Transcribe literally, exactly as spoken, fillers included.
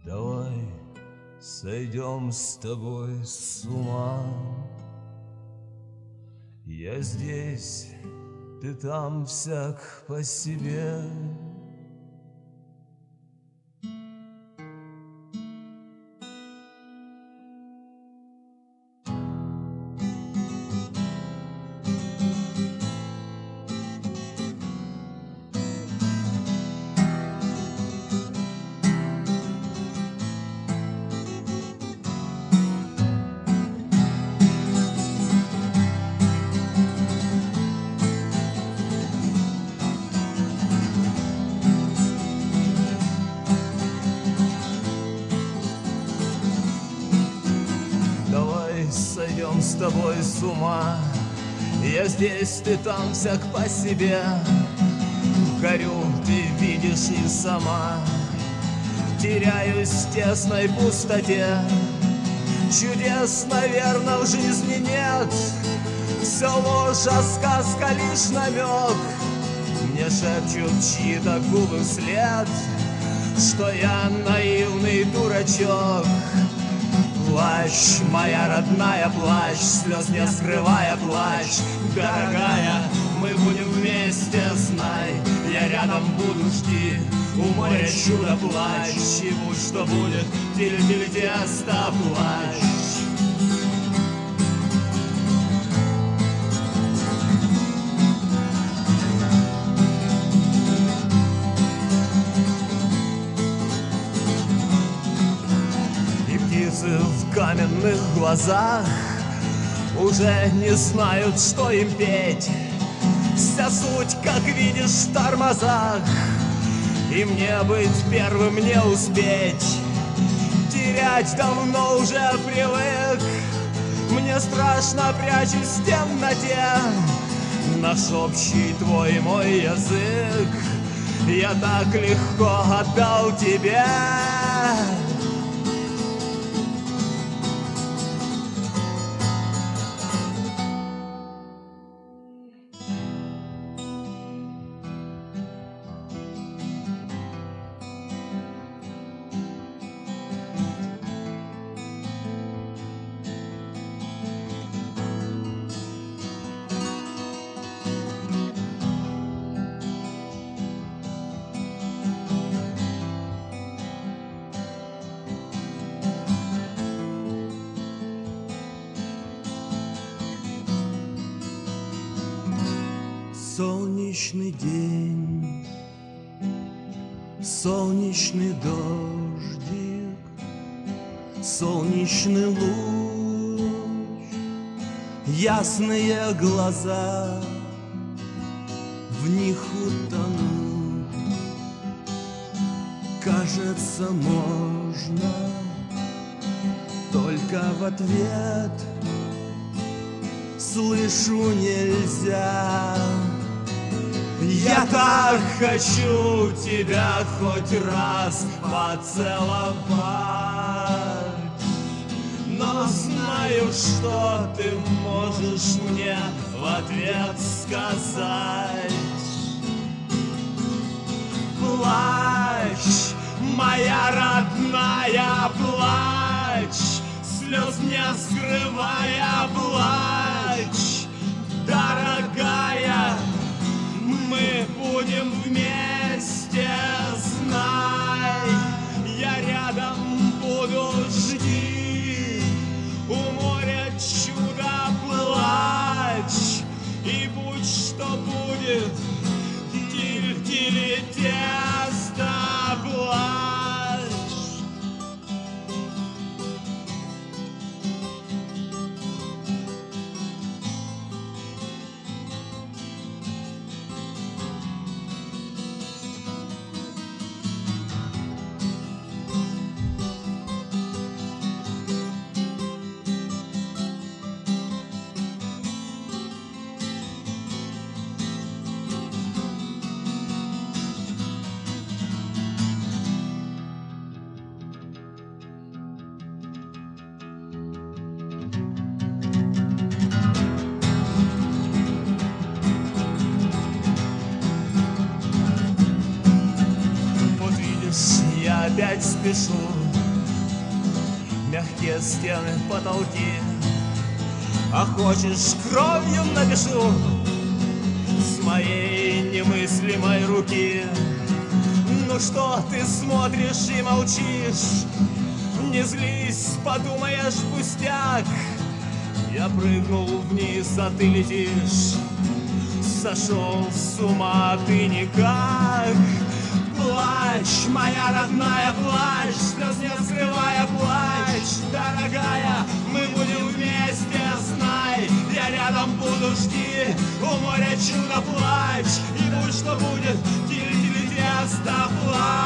Давай сойдем с тобой с ума. Я здесь, ты там, всяк по себе. Сойдем с тобой с ума. Я здесь, ты там, всяк по себе. Горю, ты видишь и сама. Теряюсь в тесной пустоте. Чудес, наверное, в жизни нет. Все ложь, а сказка лишь намек. Мне шепчут чьи-то губы вслед, что я наивный дурачок. Плачь, моя родная, плачь, слез не скрывая, плачь. Дорогая, мы будем вместе, знай, я рядом буду, жди. У моря чудо плачь, и будь что будет, тили-тили тесто плачь. В каменных глазах уже не знают, что им петь. Вся суть, как видишь, в тормозах. И мне быть первым не успеть. Терять давно уже привык. Мне страшно, прячусь в темноте. Наш общий твой мой язык я так легко отдал тебе. Солнечный день, солнечный дождик, солнечный луч, ясные глаза, в них утонуть. Кажется, можно только в ответ. Слышу, нельзя. Я так хочу тебя хоть раз поцеловать, но знаю, что ты можешь мне в ответ сказать. Плачь, моя родная, плачь, слез не скрывая, плачь, дорогая. Мы будем вместе, знай, я рядом буду, жди. У моря чудо плачь, и будь что будет, тили-тили тесто плачь. опять спешу мягкие стены, потолки. А хочешь, кровью напишу с моей немыслимой руки. Ну что ты смотришь и молчишь? Не злись, подумаешь, пустяк. Я прыгнул вниз, а ты летишь. Сошел с ума ты никак. Плачь, моя родная, плачь, слез не скрывая, плачь. Дорогая, мы будем вместе, знай. Я рядом буду, жди, у моря чудо, плачь. И будь что будет, тили-тили, тесто, плачь.